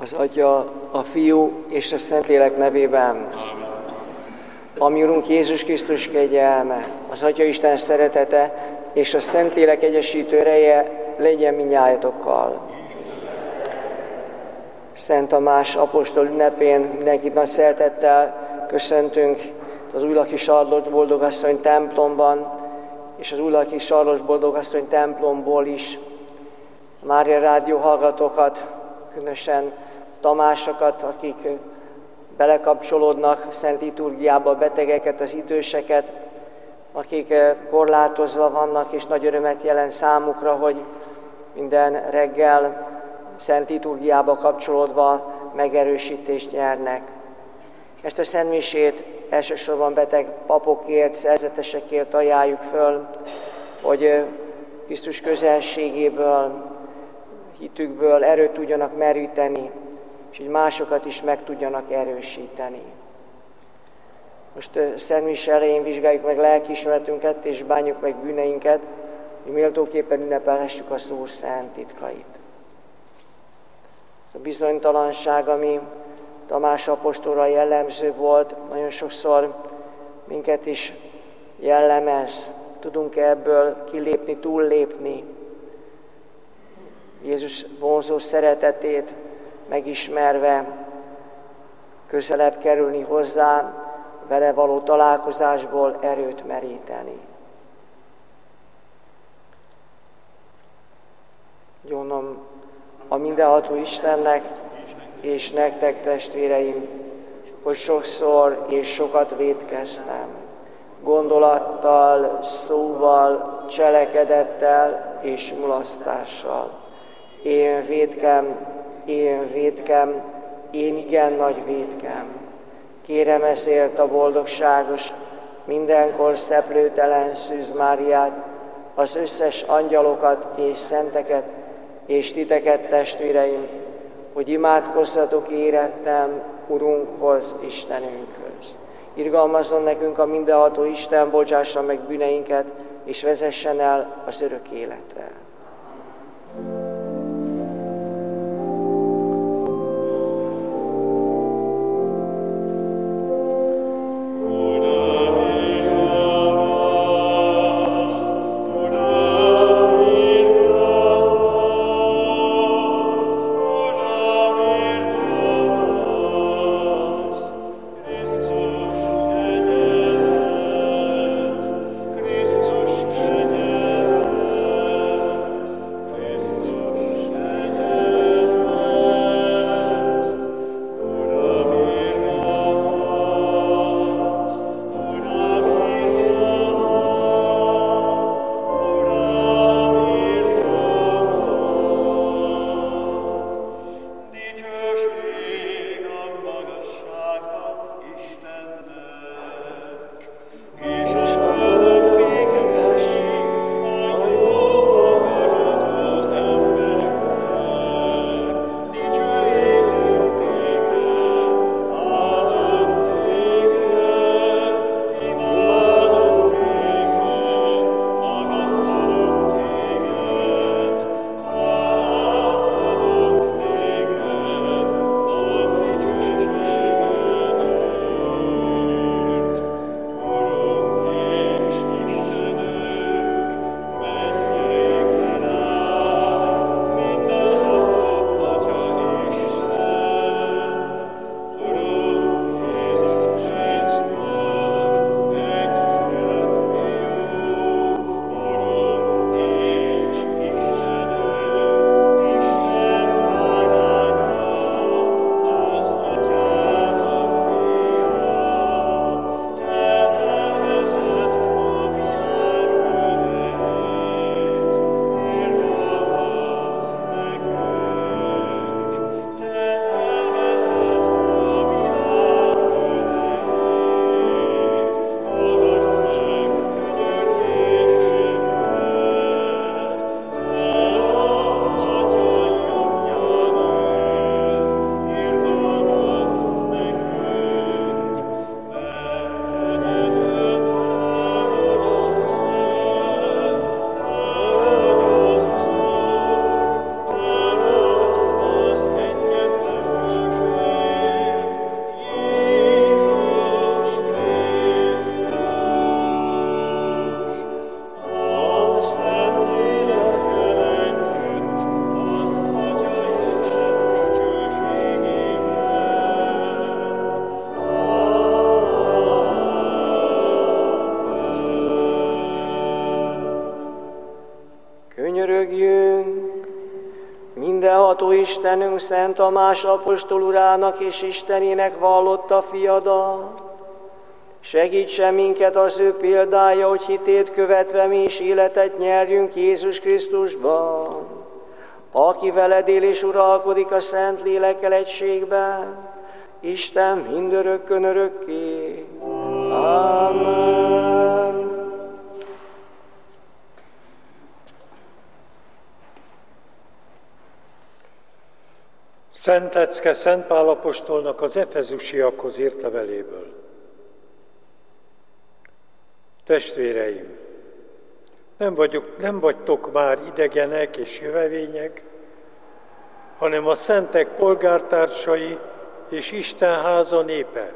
Az Atya, a Fiú és a Szentlélek nevében. A mi Urunk Jézus Krisztus kegyelme, az Atya Isten szeretete és a Szentlélek egyesítő ereje legyen mindnyájatokkal. Szent Tamás apostol ünnepén mindenkit nagy szeretettel köszöntünk az Újlaki Sarlós Boldogasszony templomban, és az Újlaki Sarlós Boldogasszony templomból is Mária Rádió hallgatókat, különösen Tamásokat, akik belekapcsolódnak Szent Liturgiába, betegeket, az időseket, akik korlátozva vannak, és nagy örömet jelent számukra, hogy minden reggel Szent Liturgiába kapcsolódva megerősítést nyernek. Ezt a szentmisét elsősorban beteg papokért, szerzetesekért ajánljuk föl, hogy Krisztus közelségéből, hitükből erőt tudjanak meríteni, és így másokat is meg tudjanak erősíteni. Most szentmise elején vizsgáljuk meg lelkiismeretünket, és bánjuk meg bűneinket, hogy méltóképpen ünnepelhessük a szó szent titkait. Ez a bizonytalanság, ami Tamás apostolra jellemző volt, nagyon sokszor minket is jellemez. Tudunk ebből kilépni, túllépni. Jézus vonzó szeretetét megismerve, közelebb kerülni hozzá, vele való találkozásból erőt meríteni. Gyónom a mindenható Istennek és nektek, testvéreim, hogy sokszor és sokat vétkeztem, gondolattal, szóval, cselekedettel és mulasztással. Én vétkem, én igen nagy vétkem. Kérem ezért a boldogságos, mindenkor szeplőtelen Szűz Máriát, az összes angyalokat és szenteket, és titeket, testvéreim, hogy imádkozzatok érettem Urunkhoz, Istenünkhöz. Irgalmazzon nekünk a mindenható Isten, bocsássa meg bűneinket, és vezessen el az örök életre. Istenünk Szent Tamás apostol urának és Istenének vallotta fiadat. Segítsen minket az ő példája, hogy hitét követve mi is életet nyerjünk Jézus Krisztusban, aki veled él és uralkodik a Szent Lélekkel egységben, Isten mindörökkön örökké. Amen. Szent lecke Szent Pál apostolnak az efezusiakhoz írt leveléből. Testvéreim, nem vagytok már idegenek és jövevények, hanem a szentek polgártársai és Isten háza népe.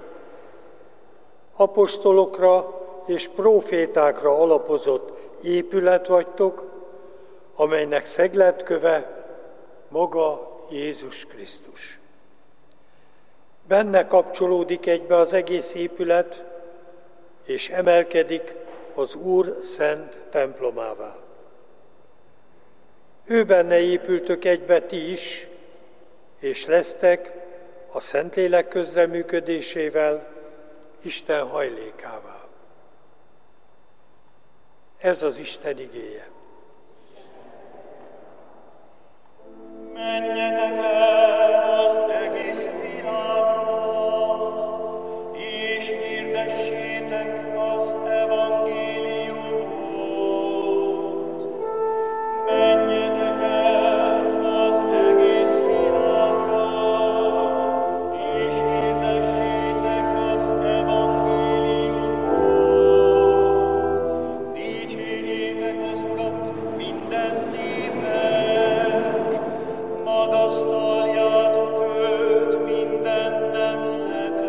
Apostolokra és prófétákra alapozott épület vagytok, amelynek szegletköve maga Jézus Krisztus. Benne kapcsolódik egybe az egész épület, és emelkedik az Úr szent templomává. Ő benne épültök egybe ti is, és lesztek a Szentlélek közreműködésével Isten hajlékává. Ez az Isten igéje. Menjetek el az egész világra, és hirdessétek az evangéliumot. Menjetek el az egész világra, és hirdessétek az evangéliumot. Dicsérjétek az Urat minden népek, magasztaljátok őt minden nemzetek.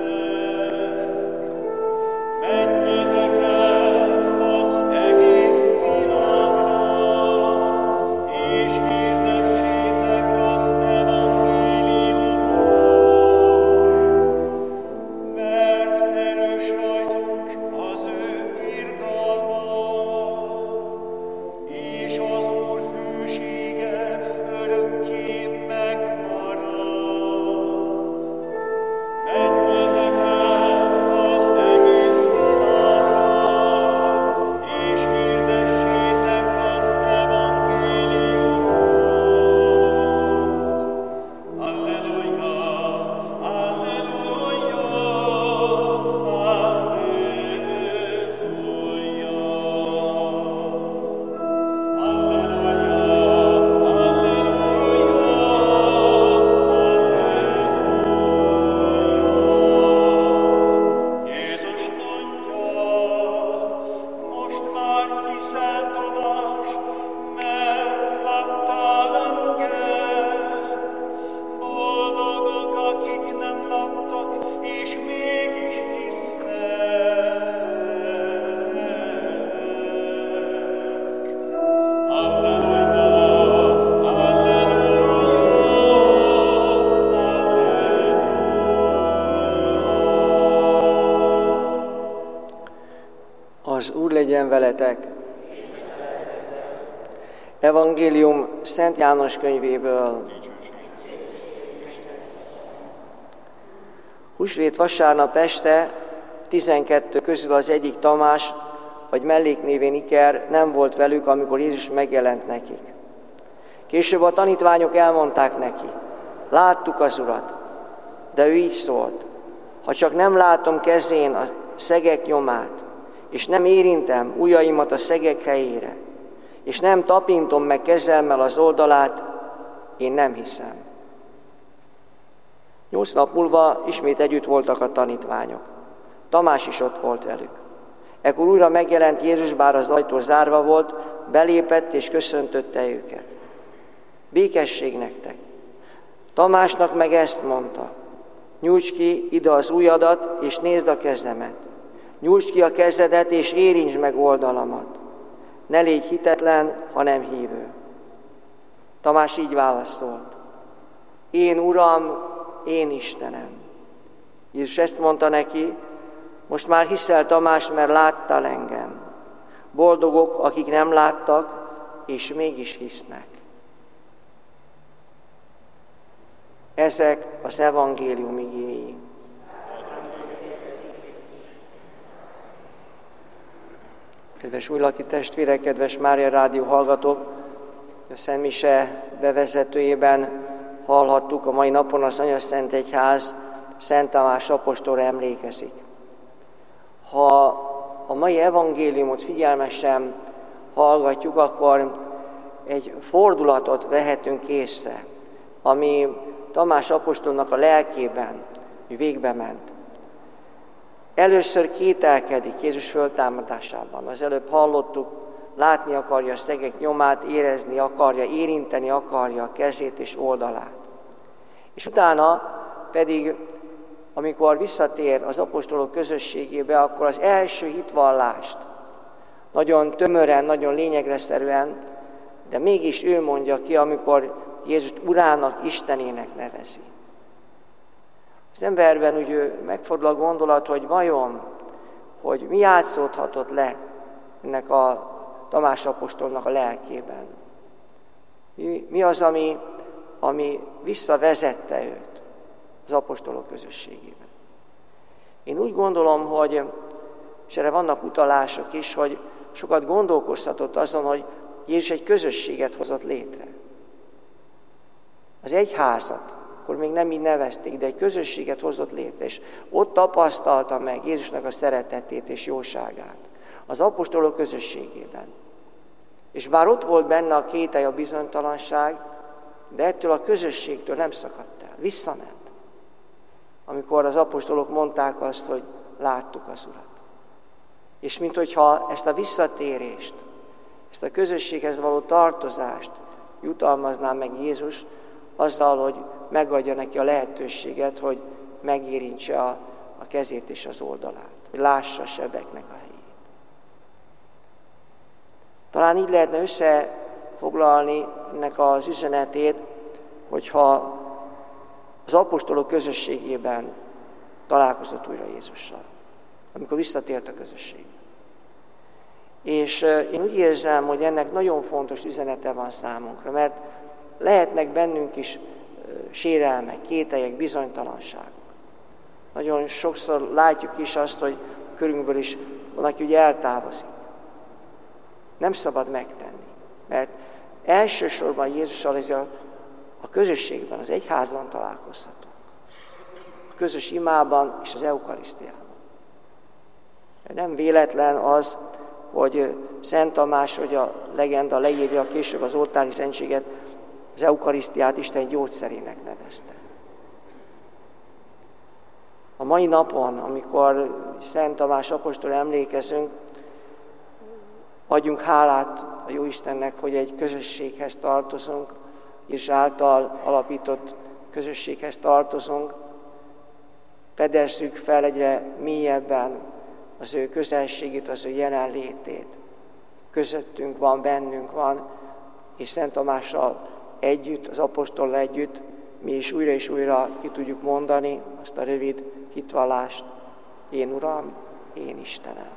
Menjetek el az egész világra, és hirdessétek az evangéliumot, mert erős rajtunk az ő irgalma, és az Úr hűsége örökké megmarad. Menjetek el az egész világra, és hirdessétek az evangéliumot. Alleluja, alleluja, Jézus mondja, most már hiszel, Tamás, mert láttál engem. Boldogok, akik nem láttak, és mégis hisznek. Alleluja, Az Úr legyen veletek! Evangélium Szent János könyvéből. Húsvét vasárnap este 12 közül az egyik Tamás, vagy melléknévén Iker nem volt velük, amikor Jézus megjelent nekik. Később a tanítványok elmondták neki: láttuk az Urat. De ő így szólt: ha csak nem látom kezén a szegek nyomát, és nem érintem ujjaimat a szegek helyére, és nem tapintom meg kezemmel az oldalát, én nem hiszem. 8 nap múlva ismét együtt voltak a tanítványok. Tamás is ott volt velük. Ekkor újra megjelent Jézus, bár az ajtó zárva volt, belépett és köszöntötte őket. Békesség nektek! Tamásnak meg ezt mondta: nyújtsd ki ide az ujjadat, és nézd a kezemet. Nyújtsd ki a kezedet, és érintsd meg oldalamat. Ne légy hitetlen, hanem hívő. Tamás így válaszolt: én Uram, én Istenem. Jézus ezt mondta neki: most már hiszel, Tamás, mert láttál engem. Boldogok, akik nem láttak, és mégis hisznek. Ezek az evangélium igéi. Kedves újlaki testvérek, kedves Mária Rádió hallgatók, a Szent Mise bevezetőjében hallhattuk, a mai napon az Anyaszent Egyház Szent Tamás apostolra emlékezik. Ha a mai evangéliumot figyelmesen hallgatjuk, akkor egy fordulatot vehetünk észre, ami Tamás apostolnak a lelkében végbe ment. Először kételkedik Jézus föltámadásában. Az előbb hallottuk, látni akarja a szegek nyomát, érezni akarja, érinteni akarja a kezét és oldalát. És utána pedig, amikor visszatér az apostolok közösségébe, akkor az első hitvallást nagyon tömören, nagyon lényegreszerűen, de mégis ő mondja ki, amikor Jézust Urának, Istenének nevezi. Az emberben úgy megfordul a gondolat, hogy vajon, hogy mi játszódhatott le ennek a Tamás apostolnak a lelkében. Mi az, ami visszavezette őt az apostolok közösségében. Én úgy gondolom, hogy, és erre vannak utalások is, hogy sokat gondolkoztatott azon, hogy Jézus egy közösséget hozott létre. Az egyházat, akkor még nem így nevezték, de egy közösséget hozott létre, és ott tapasztalta meg Jézusnak a szeretetét és jóságát az apostolok közösségében. És bár ott volt benne a kételj, a bizonytalanság, de ettől a közösségtől nem szakadt el, visszament. Amikor az apostolok mondták azt, hogy láttuk az Urat. És minthogyha ezt a visszatérést, ezt a közösséghez való tartozást jutalmazná meg Jézus, azzal, hogy megadja neki a lehetőséget, hogy megérintse a kezét és az oldalát, hogy lássa a sebeknek a helyét. Talán így lehetne összefoglalni ennek az üzenetét, hogyha az apostolok közösségében találkozott újra Jézussal, amikor visszatért a közösségbe. És én úgy érzem, hogy ennek nagyon fontos üzenete van számunkra, mert lehetnek bennünk is sérelmek, kételyek, bizonytalanságok. Nagyon sokszor látjuk is azt, hogy körünkből is van, aki ugye eltávozik. Nem szabad megtenni, mert elsősorban Jézussal a közösségben, az egyházban találkozhatunk. A közös imában és az eukarisztiában. Nem véletlen az, hogy Szent Tamás, hogy a legenda leírja később az oltári szentséget, az eukarisztiát Isten gyógyszerének nevezte. A mai napon, amikor Szent Tamás apostol emlékezünk, adjunk hálát a Jóistennek, hogy egy közösséghez tartozunk, és által alapított közösséghez tartozunk. Fedezzük fel egyre mélyebben az ő közelségét, az ő jelenlétét. Közöttünk van, bennünk van, és Szent Tamással együtt, az apostollal együtt mi is újra ki tudjuk mondani azt a rövid hitvallást: én Uram, én Istenem.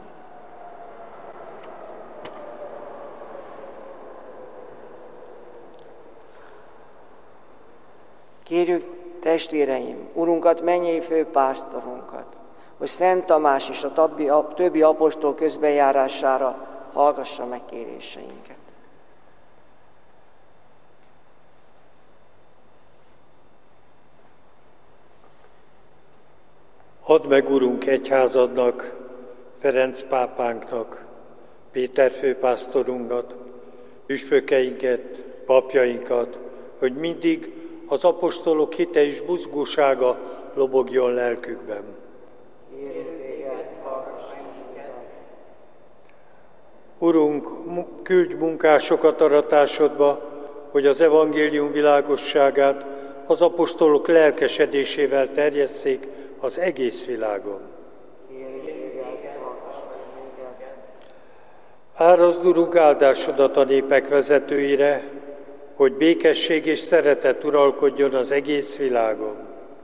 Kérjük, testvéreim, Urunkat, mennyei főpásztorunkat, hogy Szent Tamás és a többi apostol közbenjárására hallgassa meg kéréseinket. Add meg, Urunk, egyházadnak, Ferenc pápánknak, Péter főpásztorunkat, püspökeinket, papjainkat, hogy mindig az apostolok hite és buzgósága lobogjon lelkükben. Urunk, küldj munkásokat aratásodba, hogy az evangélium világosságát az apostolok lelkesedésével terjesszék az egész világon. Árazd, Urunk, áldásodat a népek vezetőire, hogy békesség és szeretet uralkodjon az egész világon.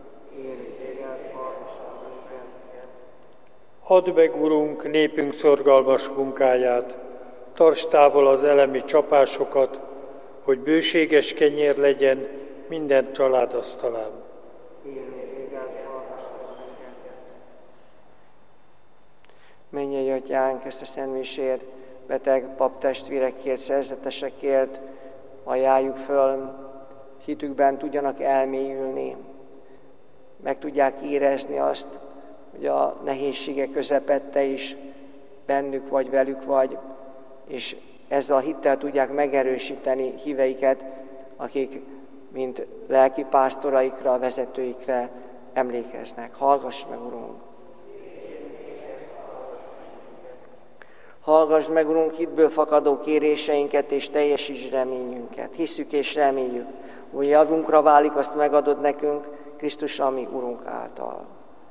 Add meg, Urunk, népünk szorgalmas munkáját, tartsd távol az elemi csapásokat, hogy bőséges kenyér legyen minden család asztalán. Mennyei Atyánk, ezt a szentmisét beteg paptestvérekért, szerzetesekért ajánljuk föl, hitükben tudjanak elmélyülni, meg tudják érezni azt, hogy a nehézségek közepette is bennük vagy, velük vagy, és ezzel a hittel tudják megerősíteni híveiket, akik mint lelki pásztoraikra, vezetőikre emlékeznek. Hallgass meg, Urunk! Hallgass meg, Urunk, hitből fakadó kéréseinket, és teljesíts reményünket. Hisszük és reméljük, hogy javunkra válik, azt megadod nekünk, Krisztus, ami Urunk által.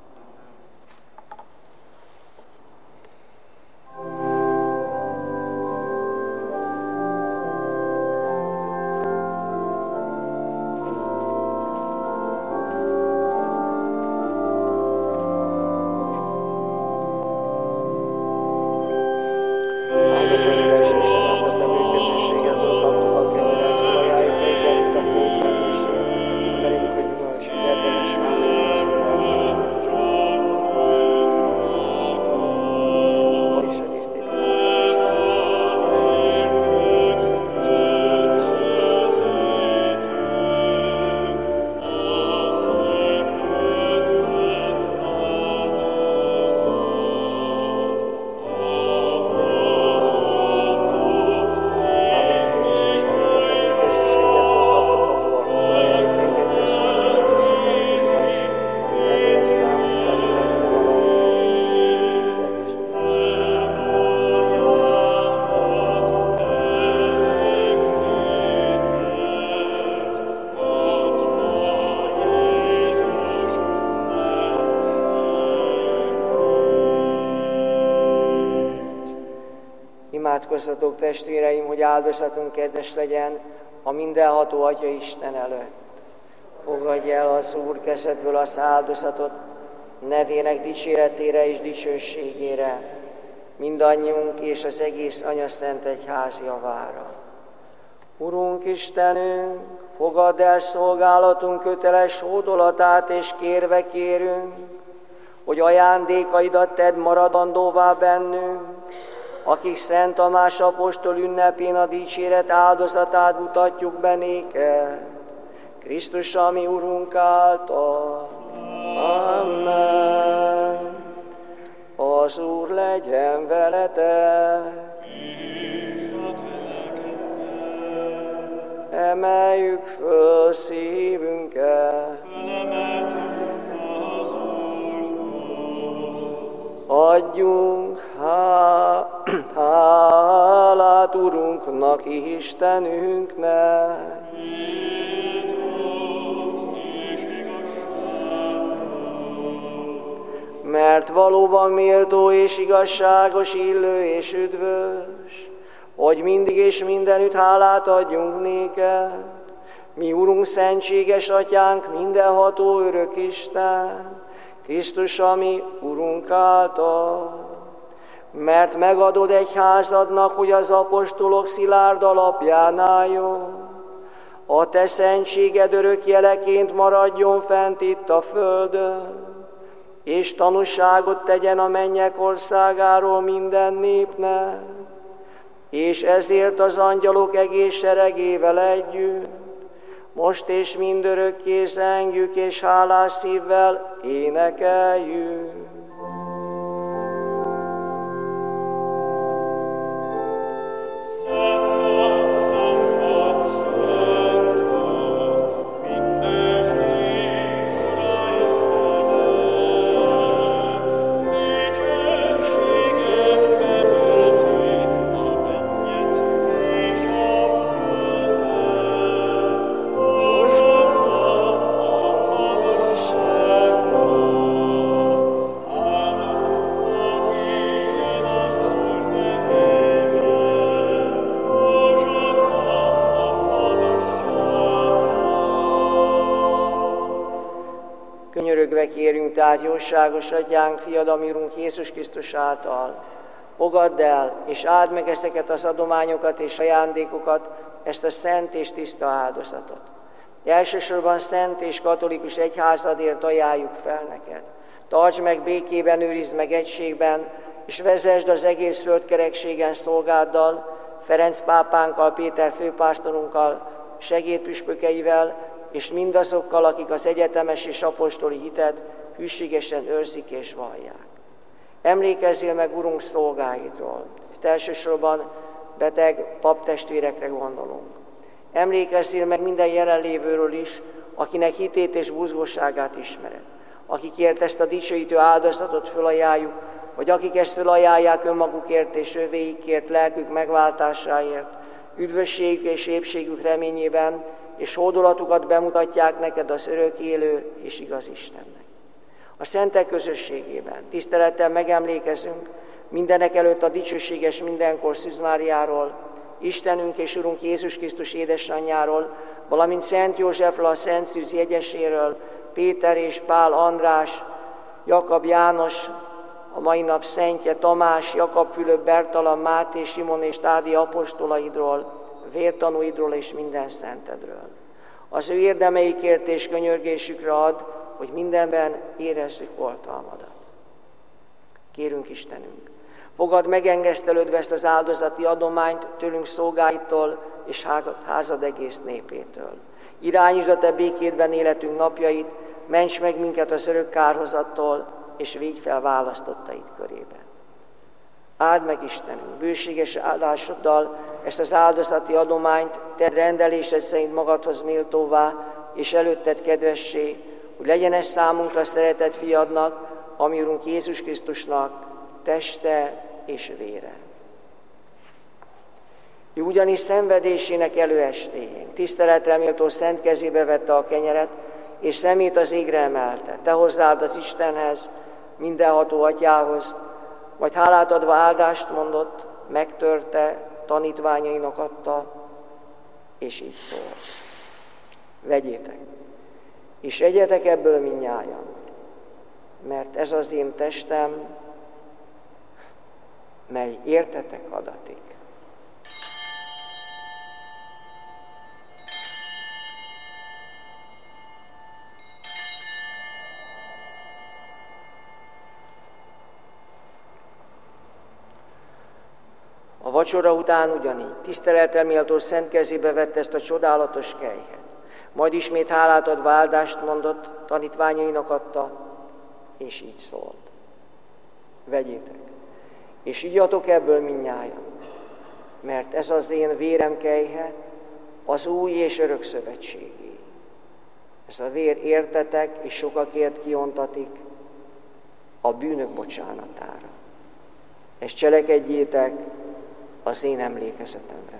Imádkozzatok, testvéreim, hogy áldozatunk kedves legyen a mindenható Atya Isten előtt. Fogadj el az Úr kezedből az áldozatot, nevének dicséretére és dicsőségére, mindannyiunk és az egész Anyaszent Egyház javára. Urunk Istenünk, fogadd el szolgálatunk köteles hódolatát, és kérve kérünk, hogy ajándékaidat tedd maradandóvá bennünk, akik Szent Tamás apostol ünnepén a dicséret áldozatát mutatjuk be néked, Krisztus, ami Urunk által. Amen. Az Úr legyen veletek. Emeljük föl szívünket. Adjunk hálát Urunknak, Istenünknek. Mert valóban méltó és igazságos, illő és üdvös, hogy mindig és mindenütt hálát adjunk néked, mi Urunk, szentséges Atyánk, mindenható örök Isten, Krisztus, ami Urunk által. Mert megadod egyházadnak, hogy az apostolok szilárd alapján álljon, a te szentséged örök jeleként maradjon fent itt a földön, és tanúságot tegyen a mennyek országáról minden népnek, és ezért az angyalok egész seregével együtt, most és mindörökké zengjük, és hálás szívvel énekeljük. Kérünk tehát, jóságos Atyánk, Fiad, ami Urunk Jézus Krisztus által, fogadd el, és áld meg ezeket az adományokat és ajándékokat, ezt a szent és tiszta áldozatot. Elsősorban szent és katolikus egyházadért ajánljuk fel neked. Tartsd meg békében, őrizd meg egységben, és vezesd az egész földkerekségen szolgáddal, Ferenc pápánkkal, Péter főpásztorunkkal, segédpüspökeivel, és mindazokkal, akik az egyetemes és apostoli hitet hűségesen őrzik és vallják. Emlékezzél meg, Urunk, szolgáidról. Itt elsősorban beteg paptestvérekre gondolunk. Emlékezzél meg minden jelenlévőről is, akinek hitét és buzgóságát ismered. Akikért ezt a dicsőítő áldozatot fölajánljuk, vagy akik ezt fölajánlják önmagukért és övéikért, lelkük megváltásáért, üdvösségük és épségük reményében, és hódolatukat bemutatják neked az örök élő és igaz Istennek. A szentek közösségében tisztelettel megemlékezünk mindenek előtt a dicsőséges mindenkor Szűz Máriáról, Istenünk és Urunk Jézus Krisztus édesanyjáról, valamint Szent Józsefről, a Szent Szűz jegyeséről, Péter és Pál, András, Jakab, János, a mai nap szentje, Tamás, Jakab, Fülöp, Bertalan, Máté, Simon és Tádi apostolaidról, vértanúidról és minden szentedről. Az ő érdemeikért és könyörgésükre ad, hogy mindenben érezzük oltalmadat. Kérünk, Istenünk, fogadd megengesztelődve ezt az áldozati adományt tőlünk szolgáitól és házad egész népétől. Irányítsd a te békédben életünk napjait, ments meg minket az örök kárhozattól, és védj fel választottaid körében. Áld meg, Istenünk, bőséges áldásoddal ezt az áldozati adományt, tedd rendelésed szerint magadhoz méltóvá, és előtted kedvessé, hogy legyen ez számunkra szeretett fiadnak, ami Urunk Jézus Krisztusnak teste és vére. Ő ugyanis szenvedésének előestéjén tiszteletre méltó szent kezébe vette a kenyeret, és szemét az égre emelte. Te hozzád az Istenhez, mindenható Atyához, majd hálát adva áldást mondott, megtörte, tanítványainak adta, és így szólt. Vegyétek, és egyetek ebből mindnyájan, mert ez az én testem, mely értetek adatik. A vacsora után ugyanígy tiszteletre méltó szent kezébe vette ezt a csodálatos kejhet. Majd ismét hálát adva áldást mondott, tanítványainak adta, és így szólt. Vegyétek, és igyatok ebből mindnyájan, mert ez az én vérem kejhe, az új és örök szövetségé. Ez a vér értetek és sokakért kiontatik a bűnök bocsánatára. Ezt cselekedjétek az én emlékezetemre.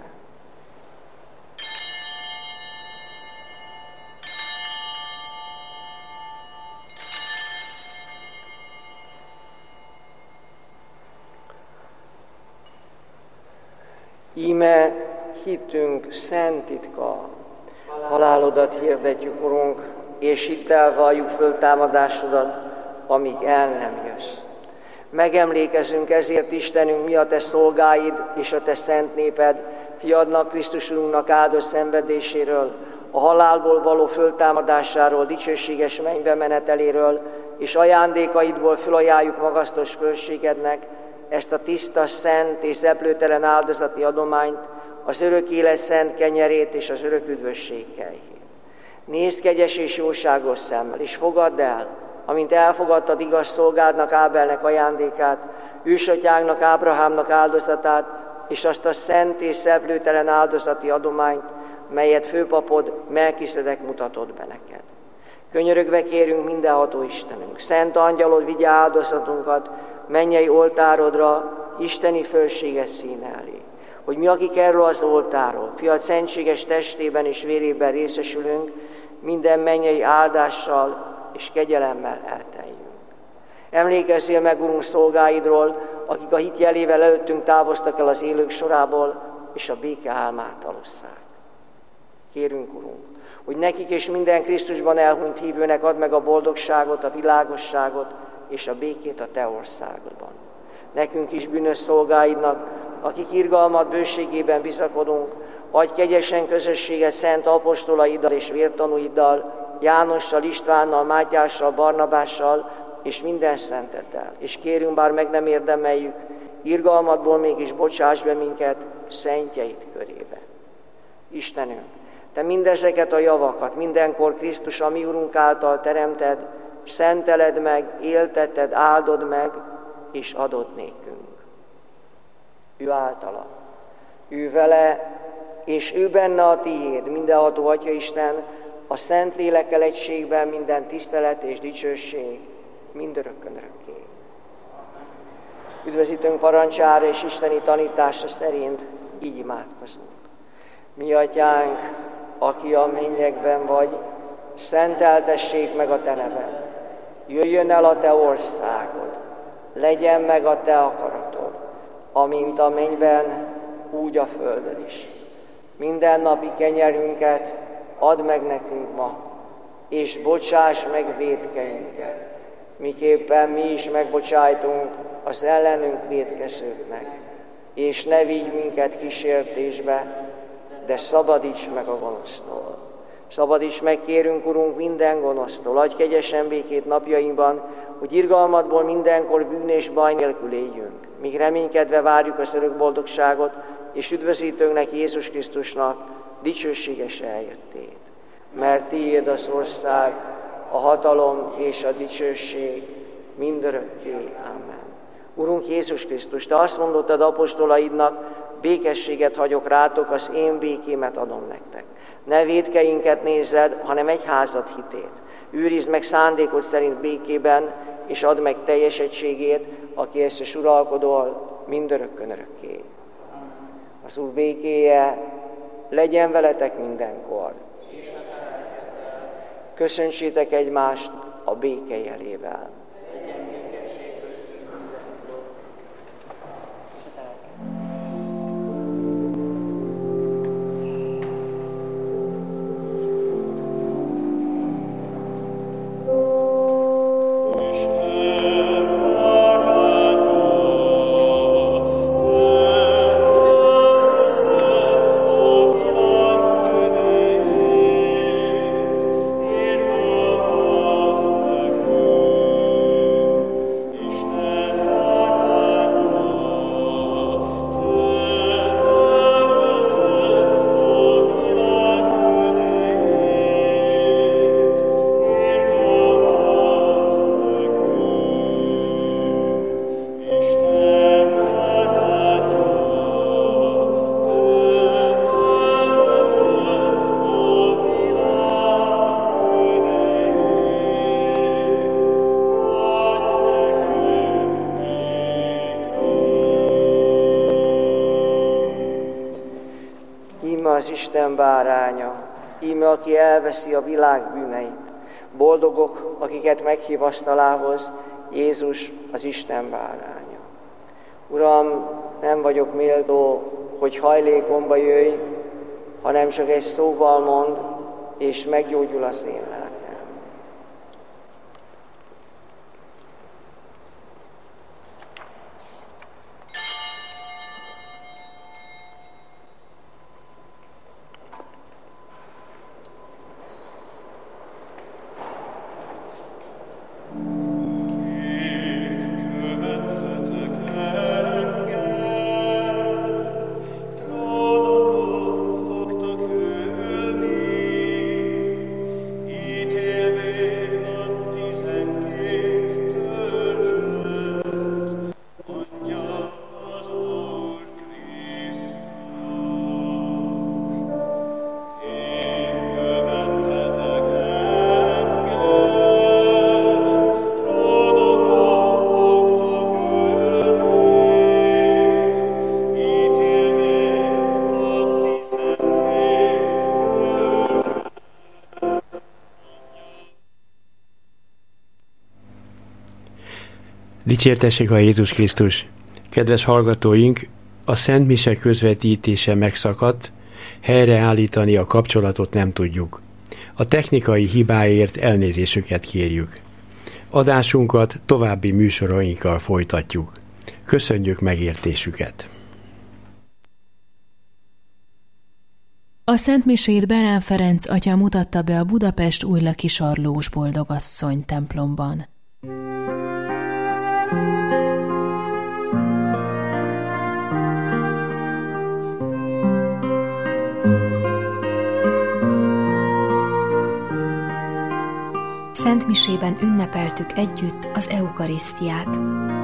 Íme hitünk szent titka, halálodat hirdetjük, Urunk, és hittel valljuk föltámadásodat, amíg el nem jössz. Megemlékezünk ezért, Istenünk, mi a te szolgáid és a te szent néped, fiadnak, Krisztus Urunknak áldott szenvedéséről, a halálból való föltámadásáról, dicsőséges mennybe meneteléről, és ajándékaidból fölajánljuk magasztos fölségednek ezt a tiszta, szent és zeplőtelen áldozati adományt, az örök élet szent kenyerét és az örök üdvösség kejhét. Nézd kegyes és jóságos szemmel, és fogadd el, amint elfogadtad igaz szolgádnak Ábelnek ajándékát, ősatyánknak Ábrahámnak áldozatát, és azt a szent és zeplőtelen áldozati adományt, melyet főpapod Melkiszedek mutatott be neked. Könyörögve kérünk mindenható Istenünk, szent angyalod vigye áldozatunkat mennyei oltárodra, isteni fölséges színe elé, hogy mi, akik erről az oltáról, fiad szentséges testében és vérében részesülünk, minden mennyei áldással és kegyelemmel elteljünk. Emlékezzél meg, Urunk, szolgáidról, akik a hit jelével előttünk távoztak el az élők sorából, és a béke álmát alusszák. Kérünk, Urunk, hogy nekik és minden Krisztusban elhunyt hívőnek add meg a boldogságot, a világosságot és a békét a te országodban. Nekünk is bűnös szolgáidnak, akik irgalmat bőségében bizakodunk, adj kegyesen közösséget szent apostolaiddal és vértanúiddal, Jánossal, Istvánnal, Mátyással, Barnabással és minden szenteddel. És kérünk, bár meg nem érdemeljük, irgalmadból mégis bocsáss be minket szentjeid körébe. Istenünk, Te mindezeket a javakat mindenkor Krisztus, a mi Urunk által teremted, szenteled meg, élteted, áldod meg, és adod nékünk. Ő általa, ő vele, és ő benne a tiéd, mindenható Atya Isten, a Szent Lélekkel egységben minden tisztelet és dicsőség, mindörökkön örökké. Üdvözítőnk parancsára és isteni tanítása szerint így imádkozunk. Mi Atyánk, aki a mennyekben vagy, szenteltessék meg a Te neved. Jöjjön el a Te országod, legyen meg a Te akaratod, amint a mennyben, úgy a földön is. Mindennapi kenyerünket add meg nekünk ma, és bocsáss meg vétkeinket, miképpen mi is megbocsájtunk az ellenünk vétkezőknek. És ne vigy minket kísértésbe, de szabadíts meg a gonosztól. Szabadíts meg, kérünk, Urunk, minden gonosztól. Adj kegyesen békét napjainkban, hogy irgalmadból mindenkor bűn és baj nélkül éljünk. Míg reménykedve várjuk az örök boldogságot, és üdvözítőnknek, Jézus Krisztusnak dicsőséges eljöttét. Mert tiéd az ország, a hatalom és a dicsőség mindörökké. Amen. Urunk Jézus Krisztus, Te azt mondottad apostolaidnak, békességet hagyok rátok, az én békémet adom nektek. Ne vétkeinket nézzed, hanem egyházad hitét. Őrizd meg szándékod szerint békében, és add meg teljes egységét, aki ezt is uralkodol mindörökkön örökké. Az Úr békéje legyen veletek mindenkor. Köszöntsétek egymást a béke jelével. Az Isten báránya, íme aki elveszi a világ bűneit. Boldogok, akiket meghív asztalához, Jézus az Isten báránya. Uram, nem vagyok méltó, hogy hajlékomba jöjj, hanem csak egy szóval mond, és meggyógyul az én lelkem. Dicsértessék a Jézus Krisztus! Kedves hallgatóink, a Szent Mise közvetítése megszakadt, helyreállítani a kapcsolatot nem tudjuk. A technikai hibáért elnézésüket kérjük. Adásunkat további műsorainkkal folytatjuk. Köszönjük megértésüket! A Szent Misét Berán Ferenc atya mutatta be a Budapest Újlaki Sarlós Boldogasszony templomban. Szentmisében ünnepeltük együtt az eukarisztiát.